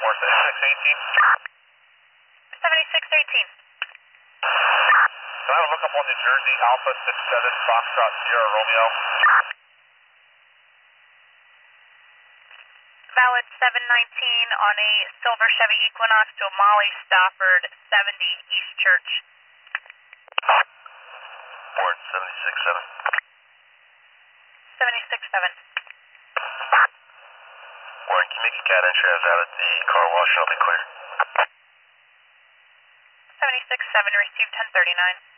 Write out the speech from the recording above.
Or 7618. 7618. Can I have a look up on New Jersey, Alpha 67 Foxtrot Sierra Romeo? Valid 719 on a silver Chevy Equinox to Molly Stafford, 70 East Church. Warren 767. 767. Warren, can you make a cat entry as out at the car wash and I'll be clear? 767, received 1039.